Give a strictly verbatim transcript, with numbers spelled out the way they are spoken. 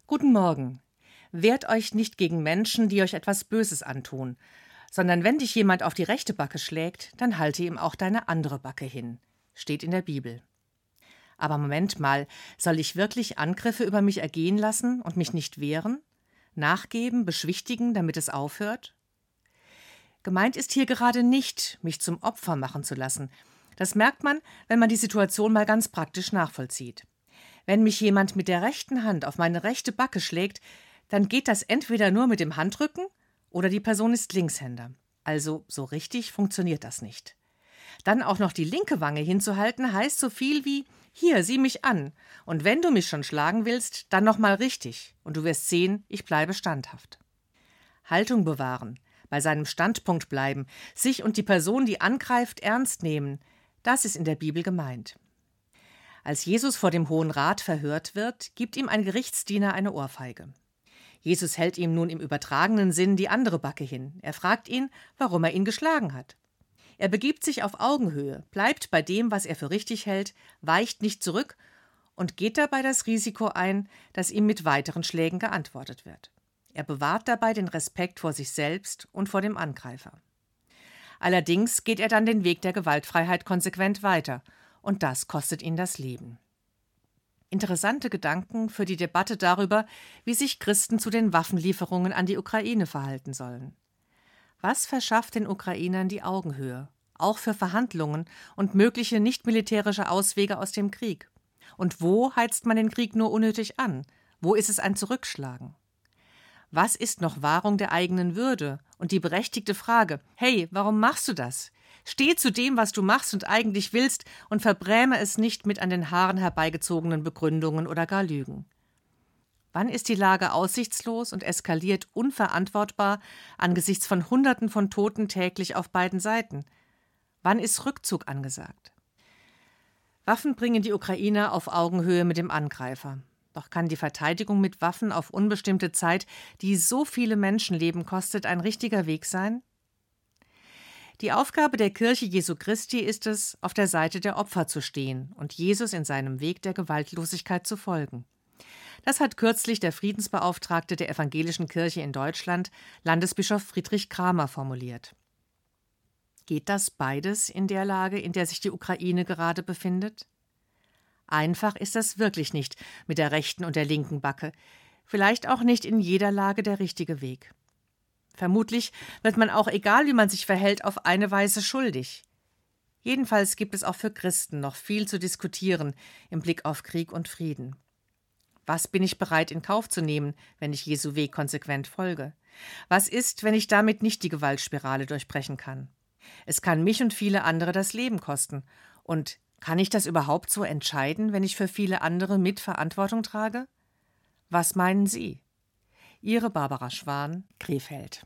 Guten Morgen. Wehrt euch nicht gegen Menschen, die euch etwas Böses antun, sondern wenn dich jemand auf die rechte Backe schlägt, dann halte ihm auch deine andere Backe hin. Steht in der Bibel. Aber Moment mal, soll ich wirklich Angriffe über mich ergehen lassen und mich nicht wehren? Nachgeben, beschwichtigen, damit es aufhört? Gemeint ist hier gerade nicht, mich zum Opfer machen zu lassen. Das merkt man, wenn man die Situation mal ganz praktisch nachvollzieht. Wenn mich jemand mit der rechten Hand auf meine rechte Backe schlägt, dann geht das entweder nur mit dem Handrücken oder die Person ist Linkshänder. Also so richtig funktioniert das nicht. Dann auch noch die linke Wange hinzuhalten, heißt so viel wie: Hier, sieh mich an. Und wenn du mich schon schlagen willst, dann noch mal richtig. Und du wirst sehen, ich bleibe standhaft. Haltung bewahren, bei seinem Standpunkt bleiben, sich und die Person, die angreift, ernst nehmen, das ist in der Bibel gemeint. Als Jesus vor dem Hohen Rat verhört wird, gibt ihm ein Gerichtsdiener eine Ohrfeige. Jesus hält ihm nun im übertragenen Sinn die andere Backe hin. Er fragt ihn, warum er ihn geschlagen hat. Er begibt sich auf Augenhöhe, bleibt bei dem, was er für richtig hält, weicht nicht zurück und geht dabei das Risiko ein, dass ihm mit weiteren Schlägen geantwortet wird. Er bewahrt dabei den Respekt vor sich selbst und vor dem Angreifer. Allerdings geht er dann den Weg der Gewaltfreiheit konsequent weiter. Und das kostet ihn das Leben. Interessante Gedanken für die Debatte darüber, wie sich Christen zu den Waffenlieferungen an die Ukraine verhalten sollen. Was verschafft den Ukrainern die Augenhöhe, auch für Verhandlungen und mögliche nicht-militärische Auswege aus dem Krieg? Und wo heizt man den Krieg nur unnötig an? Wo ist es ein Zurückschlagen? Was ist noch Wahrung der eigenen Würde und die berechtigte Frage: Hey, warum machst du das? Steh zu dem, was du machst und eigentlich willst, und verbräme es nicht mit an den Haaren herbeigezogenen Begründungen oder gar Lügen. Wann ist die Lage aussichtslos und eskaliert unverantwortbar angesichts von Hunderten von Toten täglich auf beiden Seiten? Wann ist Rückzug angesagt? Waffen bringen die Ukrainer auf Augenhöhe mit dem Angreifer. Doch kann die Verteidigung mit Waffen auf unbestimmte Zeit, die so viele Menschenleben kostet, ein richtiger Weg sein? Die Aufgabe der Kirche Jesu Christi ist es, auf der Seite der Opfer zu stehen und Jesus in seinem Weg der Gewaltlosigkeit zu folgen. Das hat kürzlich der Friedensbeauftragte der Evangelischen Kirche in Deutschland, Landesbischof Friedrich Kramer, formuliert. Geht das beides in der Lage, in der sich die Ukraine gerade befindet? Einfach ist das wirklich nicht mit der rechten und der linken Backe. Vielleicht auch nicht in jeder Lage der richtige Weg. Vermutlich wird man auch, egal wie man sich verhält, auf eine Weise schuldig. Jedenfalls gibt es auch für Christen noch viel zu diskutieren im Blick auf Krieg und Frieden. Was bin ich bereit in Kauf zu nehmen, wenn ich Jesu Weg konsequent folge? Was ist, wenn ich damit nicht die Gewaltspirale durchbrechen kann? Es kann mich und viele andere das Leben kosten. Und kann ich das überhaupt so entscheiden, wenn ich für viele andere Mitverantwortung trage? Was meinen Sie? Ihre Barbara Schwan, Krefeld.